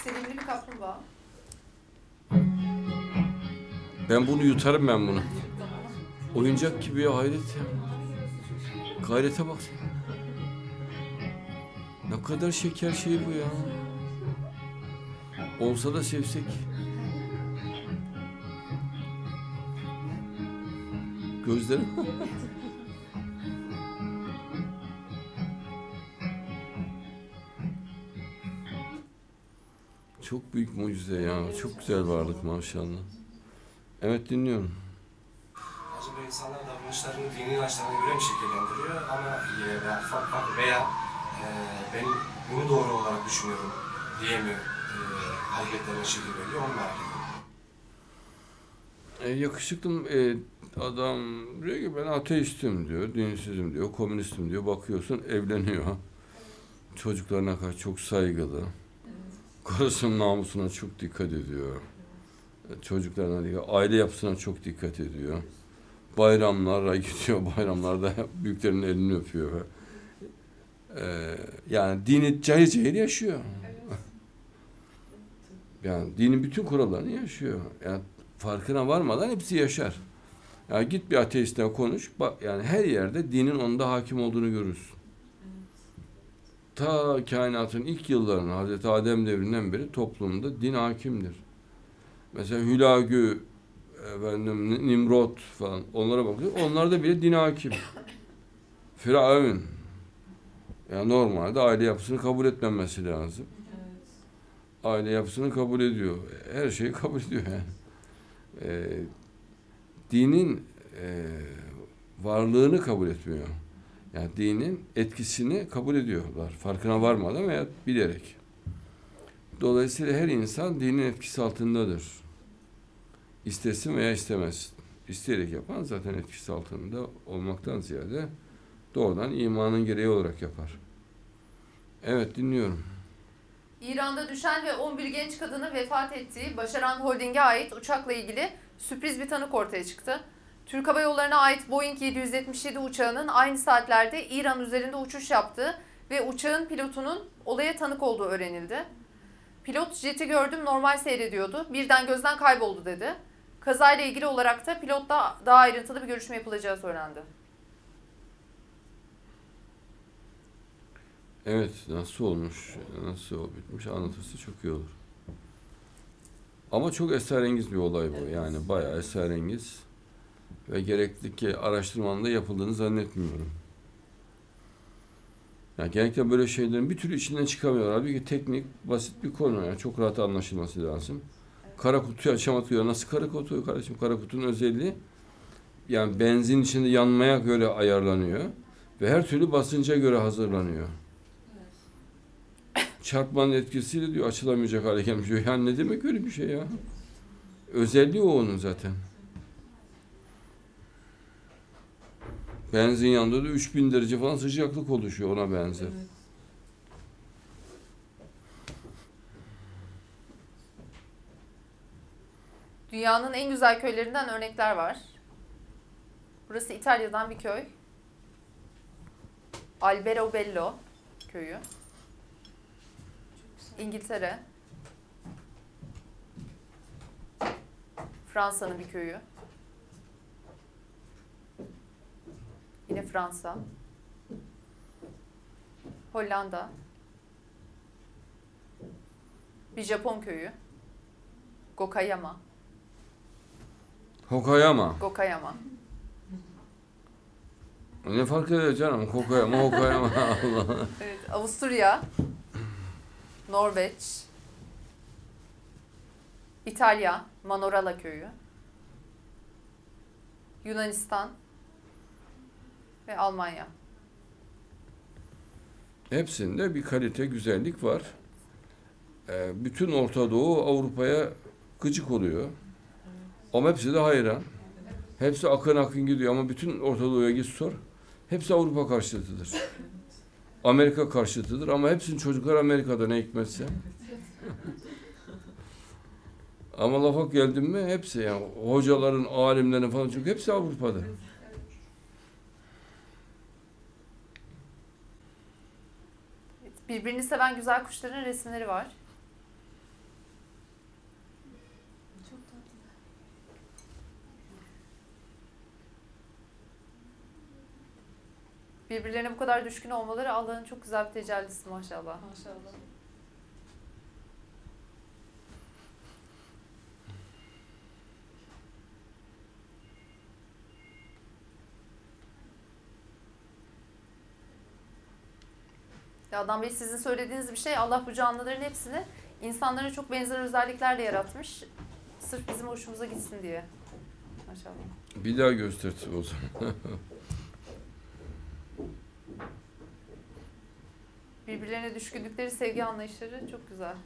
Sevimli bir kaplumbağa. Ben bunu yutarım ben bunu. Oyuncak gibi ya, hayret ya. Gayrete bak. Ne kadar şeker şey bu ya. Olsa da sevsek. Gözlerim. Çok büyük mucize ya. Çok güzel varlık maşallah. Evet, dinliyorum. Acaba insanlar davranışlarını dini inançlarına göre mi şekillendiriyor ama veya farklı veya e, ben bunu doğru olarak düşünüyorum diyemiyor. E, hareketlerine şekil veriyor, onu merak ediyorum. E, yakışıklı e, adam diyor ki ben ateistim diyor, dinsizim diyor, komünistim diyor. Bakıyorsun evleniyor. Çocuklarına karşı çok saygılı. Karısının namusuna çok dikkat ediyor. Çocuklarına dikkat, aile yapısına çok dikkat ediyor. Bayramlara gidiyor, bayramlarda büyüklerin elini öpüyor. Ee, yani dini cahil cahil yaşıyor. Yani dinin bütün kurallarını yaşıyor. Yani farkına varmadan hepsi yaşar. Yani git bir ateistle konuş, bak yani her yerde dinin onda hakim olduğunu görürsün. Ta kainatın ilk yıllarında Hazreti Adem devrinden beri toplumda din hakimdir. Mesela Hülagü, efendim, Nimrod falan onlara bakıyor. Onlarda bile din hakim. Firavun. Yani normalde aile yapısını kabul etmemesi lazım. Aile yapısını kabul ediyor. Her şeyi kabul ediyor yani. Ee, dinin e, varlığını kabul etmiyor. Yani dinin etkisini kabul ediyorlar. Farkına varmadan veya bilerek. Dolayısıyla her insan dinin etkisi altındadır. İstesin veya istemez. İsteyerek yapan zaten etkisi altında olmaktan ziyade doğrudan imanın gereği olarak yapar. Evet, dinliyorum. İran'da düşen ve on bir genç kadının vefat ettiği Başaran Holding'e ait uçakla ilgili sürpriz bir tanık ortaya çıktı. Türk Hava Yolları'na ait Boeing yedi yüz yetmiş yedi uçağının aynı saatlerde İran üzerinde uçuş yaptığı ve uçağın pilotunun olaya tanık olduğu öğrenildi. Pilot jeti gördüm normal seyrediyordu. Birden gözden kayboldu dedi. Kazayla ilgili olarak da pilotla daha ayrıntılı bir görüşme yapılacağı söylendi. Evet, nasıl olmuş, nasıl bitmiş anlatırsa çok iyi olur. Ama çok esrarengiz bir olay bu. Yani bayağı esrarengiz. Ve gerekli ki araştırmanın da yapıldığını zannetmiyorum. Yani genellikle böyle şeylerin bir türlü içinden çıkamıyorlar. Halbuki teknik, basit bir konu. Yani çok rahat anlaşılması lazım. Kara kutuyu açamadık diyor. Nasıl kara kutu kardeşim? Kara kutunun özelliği yani benzin içinde yanmaya göre ayarlanıyor. Ve her türlü basınca göre hazırlanıyor. Çarpmanın etkisiyle diyor açılamayacak hale gelmiş diyor. Yani ne demek öyle bir şey ya? Özelliği o onun zaten. Benzin yanında da üç bin derece falan sıcaklık oluşuyor, ona benzer. Evet. Dünyanın en güzel köylerinden örnekler var. Burası İtalya'dan bir köy. Alberobello köyü. İngiltere. Fransa'nın bir köyü. Yine Fransa. Hollanda. Bir Japon köyü. Gokayama. Hokayama. Gokayama. Ne fark ediyor canım? Hokayama, Hokayama. Allah. Evet, Avusturya. Norveç. İtalya. Manorala köyü. Yunanistan. Ve Almanya. Hepsinde bir kalite, güzellik var. Ee, bütün Orta Doğu Avrupa'ya gıcık oluyor. Ama hepsi de hayran. Hepsi akın akın gidiyor ama bütün Orta Doğu'ya git sor. Hepsi Avrupa karşıtıdır. Amerika karşıtıdır ama hepsinin çocuklar Amerika'da ne hikmetse. Ama lafa geldim mi hepsi yani hocaların, alimlerin falan çünkü hepsi Avrupa'da. Birbirini seven güzel kuşların resimleri var. Birbirlerine bu kadar düşkün olmaları Allah'ın çok güzel bir tecellisi maşallah. Maşallah. Ya Adnan Bey, sizin söylediğiniz bir şey, Allah bu canlıların hepsini insanlara çok benzer özelliklerle yaratmış. Sırf bizim hoşumuza gitsin diye. Maşallah. Bir daha gösterdi o zaman. Birbirlerine düşkünlükleri, sevgi anlayışları çok güzel.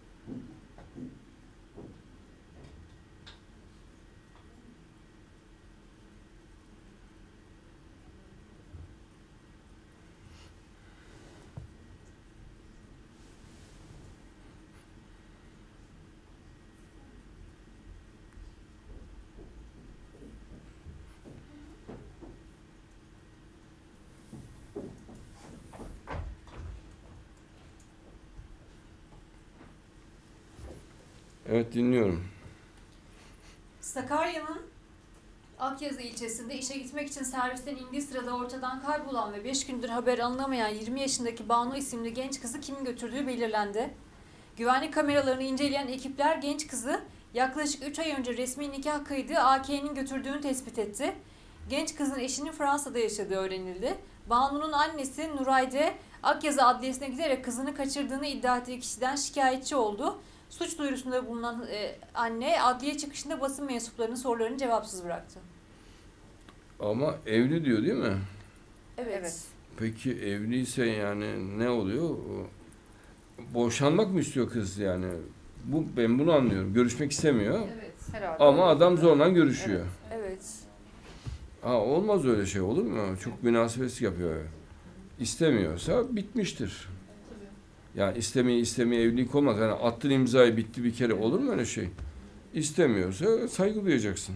Evet, dinliyorum. Sakarya'nın Akyazı ilçesinde işe gitmek için servisten indiği sırada ortadan kaybolan ve beş gündür haber alınamayan yirmi yaşındaki Banu isimli genç kızı kimin götürdüğü belirlendi. Güvenlik kameralarını inceleyen ekipler genç kızı yaklaşık üç ay önce resmi nikah kıydığı A K'nin götürdüğünü tespit etti. Genç kızın eşinin Fransa'da yaşadığı öğrenildi. Banu'nun annesi Nurayde Akyazı Adliyesi'ne giderek kızını kaçırdığını iddia ettiği kişiden şikayetçi oldu. Suç duyurusunda bulunan e, anne adliye çıkışında basın mensuplarının sorularını cevapsız bıraktı. Ama evli diyor değil mi? Evet. evet. Peki evliyse yani ne oluyor? Boşanmak mı istiyor kız yani? Bu, ben bunu anlıyorum. Görüşmek istemiyor. Evet. Herhalde. Ama adam zorla görüşüyor. Evet. Evet. Ha, olmaz öyle şey, olur mu? Çok münasebet yapıyor. İstemiyorsa bitmiştir. Yani istemeye istemeye evlilik olmaz. Yani attın imzayı, bitti bir kere, olur mu öyle şey? İstemiyorsa saygı duyacaksın.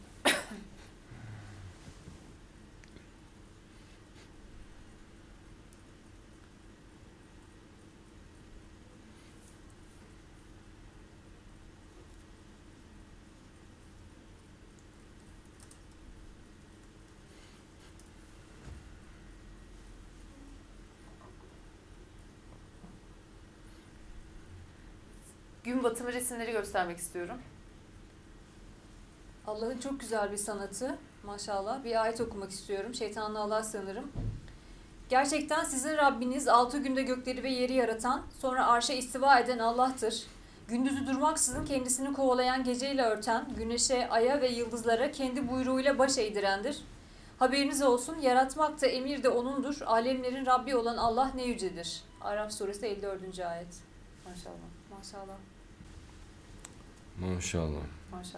Gün batımı resimleri göstermek istiyorum. Allah'ın çok güzel bir sanatı maşallah. Bir ayet okumak istiyorum. Şeytanlığa sığınırım. Gerçekten sizin Rabbiniz altı günde gökleri ve yeri yaratan, sonra arşa istiva eden Allah'tır. Gündüzü durmaksızın kendisini kovalayan, geceyle örten, güneşe, aya ve yıldızlara kendi buyruğuyla baş eğdirendir. Haberiniz olsun, yaratmak da emir de O'nundur. Alemlerin Rabbi olan Allah ne yücedir. Araf suresi elli dördüncü ayet. Maşallah. Maşallah. Maşallah. Maşallah.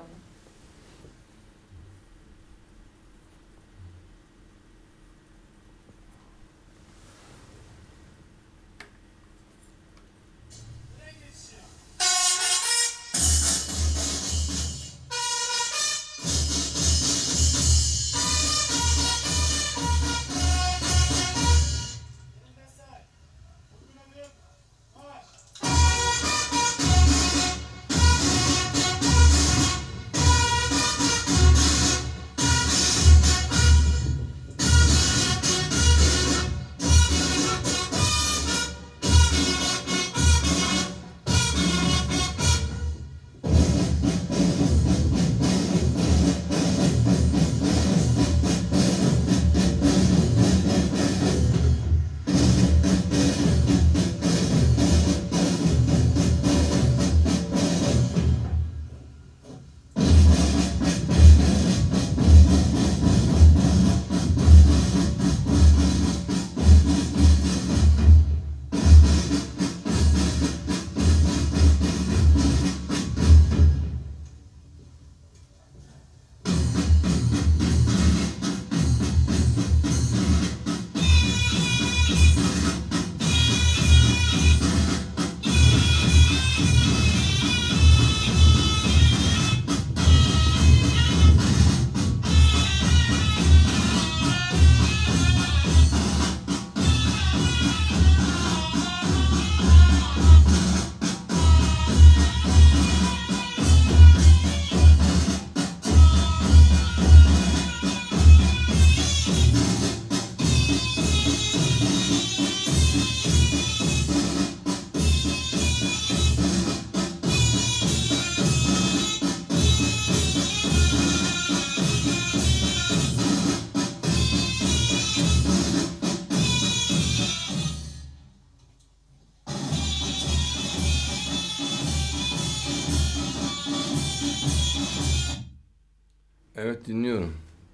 Evet, dinliyorum.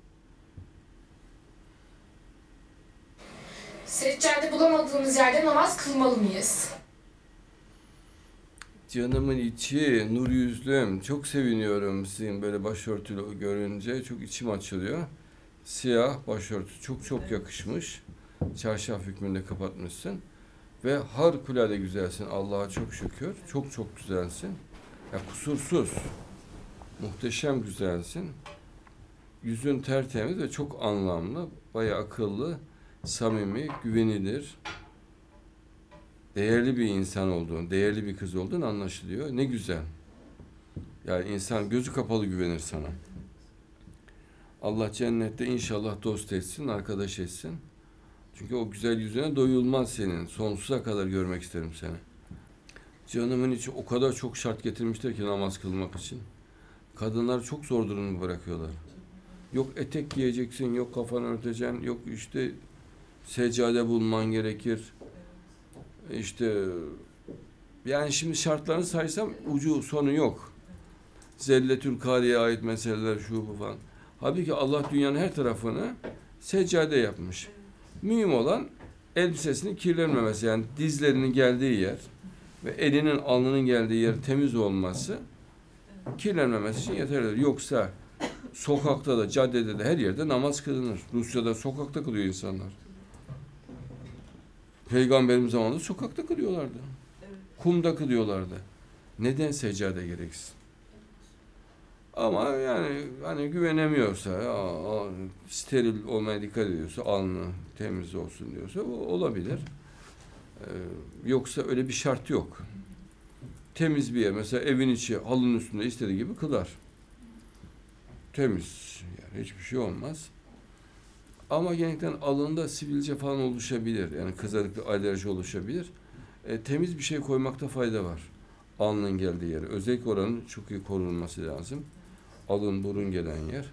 Seccade bulamadığımız yerde namaz kılmalı mıyız? Canımın içi, nur yüzlüm. Çok seviniyorum sizin böyle başörtülü görünce. Çok içim açılıyor. Siyah başörtü çok çok yakışmış. Çarşaf hükmünde kapatmışsın. Ve harikulade güzelsin. Allah'a çok şükür. Çok çok güzelsin. Ya kusursuz. Muhteşem güzelsin. Yüzün tertemiz ve çok anlamlı. Bayağı akıllı, samimi, güvenilir. Değerli bir insan olduğun, değerli bir kız olduğun anlaşılıyor. Ne güzel. Yani insan gözü kapalı güvenir sana. Allah cennette inşallah dost etsin, arkadaş etsin. Çünkü o güzel yüzüne doyulmaz senin. Sonsuza kadar görmek isterim seni. Canımın içi o kadar çok şart getirmişler ki namaz kılmak için. Kadınlar çok zor durumda bırakıyorlar. Yok etek giyeceksin, yok kafanı örteceksin, yok işte seccade bulman gerekir. İşte yani şimdi şartlarını saysam ucu sonu yok. Zelletül Kari'ye ait meseleler şu bu falan. Halbuki Allah dünyanın her tarafını seccade yapmış. Mühim olan elbisesinin kirlenmemesi, yani dizlerinin geldiği yer ve elinin alnının geldiği yer temiz olması kirlenmemesi için yeterlidir. Yoksa sokakta da, caddede de her yerde namaz kılınır. Rusya'da sokakta kılıyor insanlar. Peygamberimiz zamanında sokakta kılıyorlardı. Evet. Kumda kılıyorlardı. Neden seccade gereksiz? Ama yani hani güvenemiyorsa, ya, steril olmaya dikkat ediyorsa, alnı temiz olsun diyorsa o olabilir. Ee, yoksa öyle bir şart yok. Temiz bir yer, mesela evin içi halının üstünde istediği gibi kılar. Temiz, yani hiçbir şey olmaz. Ama genellikle alında sivilce falan oluşabilir. Yani kızarıklık, alerji oluşabilir. E, temiz bir şey koymakta fayda var. Alnın geldiği yere. Özellikle oranın çok iyi korunması lazım. Alın, burun gelen yer.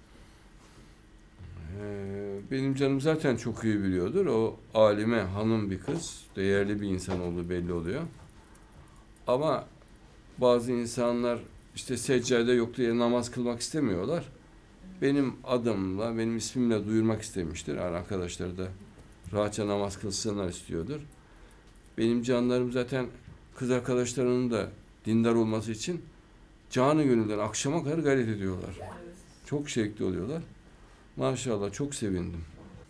Ee, benim canım zaten çok iyi biliyordur. O alime, hanım bir kız. Değerli bir insan olduğu belli oluyor. Ama bazı insanlar işte seccade yok diye namaz kılmak istemiyorlar. Benim adımla, benim ismimle duyurmak istemiştir. Yani arkadaşlar da rahatça namaz kılsınlar istiyordur. Benim canlarım zaten kız arkadaşlarının da dindar olması için canı gönülden akşama kadar gayret ediyorlar. Çok şevkli oluyorlar. Maşallah çok sevindim.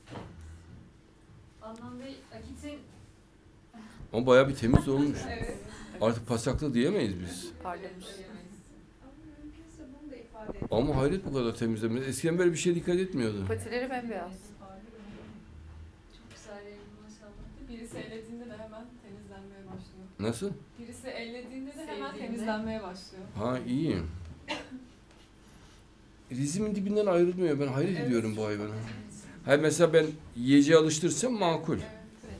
Adnan Bey, akitin... Ama bayağı bir temiz olmuş. Evet. Artık pasaklı diyemeyiz biz. Pardon. Ama hayret bu kadar temizlemesi. Eskiden böyle bir şeye dikkat etmiyordu. Patileri bembeyaz. Çok güzel rengi maşallah. Birisi ellediğinde de hemen temizlenmeye başlıyor. Nasıl? Birisi ellediğinde de hemen temizlenmeye başlıyor. Ha iyi. Rizimin dibinden ayrılmıyor. Ben hayret evet, ediyorum bu hayvana. Hayır mesela ben yiyeceği alıştırsam makul. Evet.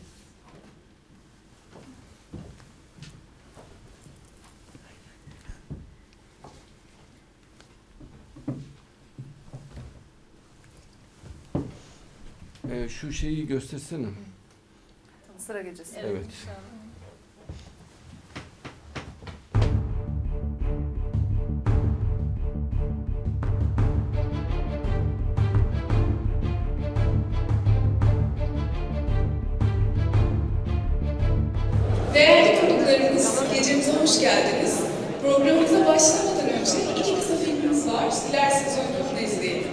Ee, şu şeyi göstersene. Sıra gecesi. Evet. evet. Değerli konuklarımız, gecemize hoş geldiniz. Programımıza başlamadan önce iki kısa filmimiz var. Dilerseniz önce onu izleyelim.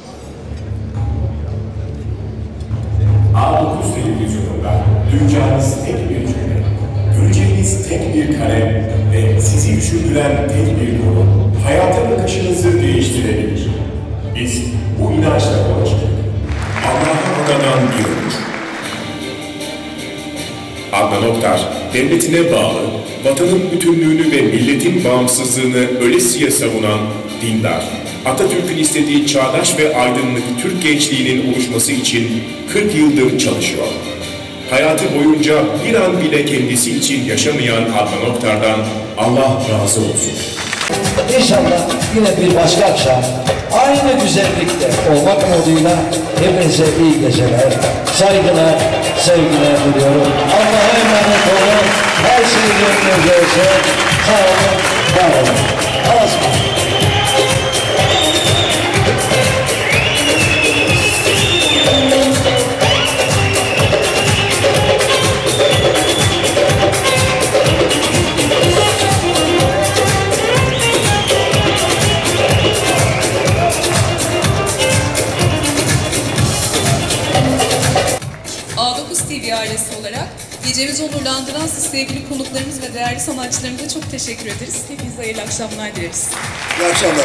A dokuz televizyonunda duyacağınız tek bir cümle, göreceğiniz tek bir kare ve sizi düşündüren tek bir konu hayata bakışınızı değiştirebilir. Biz bu inançla konuştuk. Allah'a adanan bir ömür. Adnan Oktar, devletine bağlı, vatanın bütünlüğünü ve milletin bağımsızlığını ölesiye savunan dindar, Atatürk'ün istediği çağdaş ve aydınlık Türk gençliğinin oluşması için kırk yıldır çalışıyor. Hayatı boyunca bir an bile kendisi için yaşamayan Adnan Oktar'dan Allah razı olsun. İnşallah yine bir başka akşam aynı güzellikte olmak umuduyla hepinize iyi geceler, saygılar, sevgiler diliyorum. Allah'a emanet olun. Her şey gönlünüzce olsun. Sağ olun, var olun. Allah'a emanet olun. Gecemizi onurlandıran siz sevgili konuklarımız ve değerli sanatçılarımıza çok teşekkür ederiz. Hepinize hayırlı akşamlar dileriz. İyi akşamlar.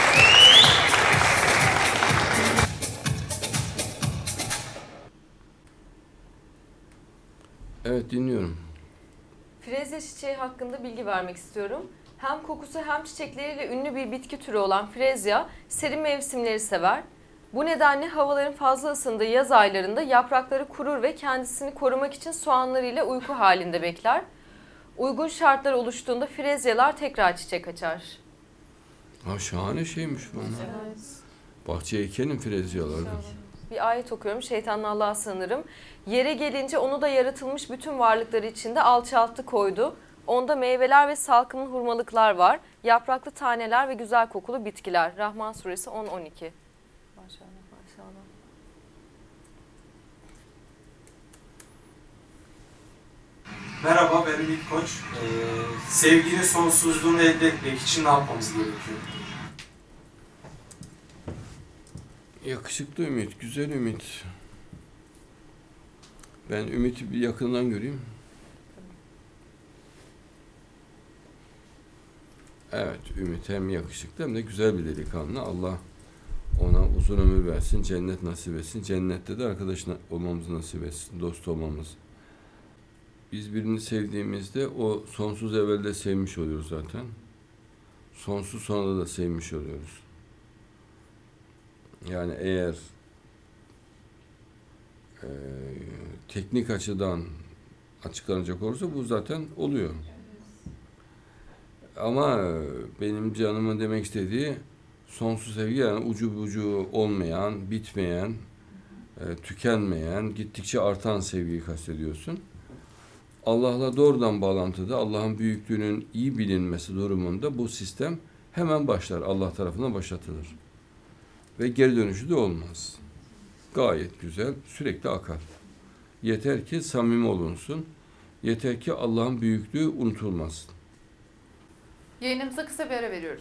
Evet, dinliyorum. Frezya çiçeği hakkında bilgi vermek istiyorum. Hem kokusu hem çiçekleriyle ünlü bir bitki türü olan frezya, serin mevsimleri sever. Bu nedenle havaların fazla ısındığı yaz aylarında yaprakları kurur ve kendisini korumak için soğanlarıyla uyku halinde bekler. Uygun şartlar oluştuğunda frezyalar tekrar çiçek açar. Ha, şahane şeymiş bu. Evet. Bahçeye ekelim frezyaları. Bir ayet okuyorum. Şeytanla Allah'a sığınırım. Yere gelince onu da yaratılmış bütün varlıkları içinde alçalttı koydu. Onda meyveler ve salkımlı hurmalıklar var. Yapraklı taneler ve güzel kokulu bitkiler. Rahman suresi on on iki. Maşallah maşallah. Merhaba, ben Ümit Koç. Ee, sevginin sonsuzluğunu elde etmek için ne yapmamız gerekiyor? Yakışıklı Ümit, güzel Ümit. Ben Ümit'i bir yakından göreyim. Evet, Ümit hem yakışıklı hem de güzel bir delikanlı. Allah ona uzun ömür versin, cennet nasip etsin. Cennette de arkadaş olmamızı nasip etsin, dost olmamız. Biz birini sevdiğimizde o sonsuz evvelde sevmiş oluyoruz zaten. Sonsuz sonunda da sevmiş oluyoruz. Yani eğer e, teknik açıdan açıklanacak olursa bu zaten oluyor. Ama benim canımın demek istediği sonsuz sevgi, yani ucu bucu olmayan, bitmeyen, e, tükenmeyen, gittikçe artan sevgiyi kastediyorsun. Allah'la doğrudan bağlantıda, Allah'ın büyüklüğünün iyi bilinmesi durumunda bu sistem hemen başlar, Allah tarafından başlatılır. Ve geri dönüşü de olmaz. Gayet güzel, sürekli akar. Yeter ki samimi olunsun, yeter ki Allah'ın büyüklüğü unutulmasın. Yayınımıza kısa bir ara veriyoruz.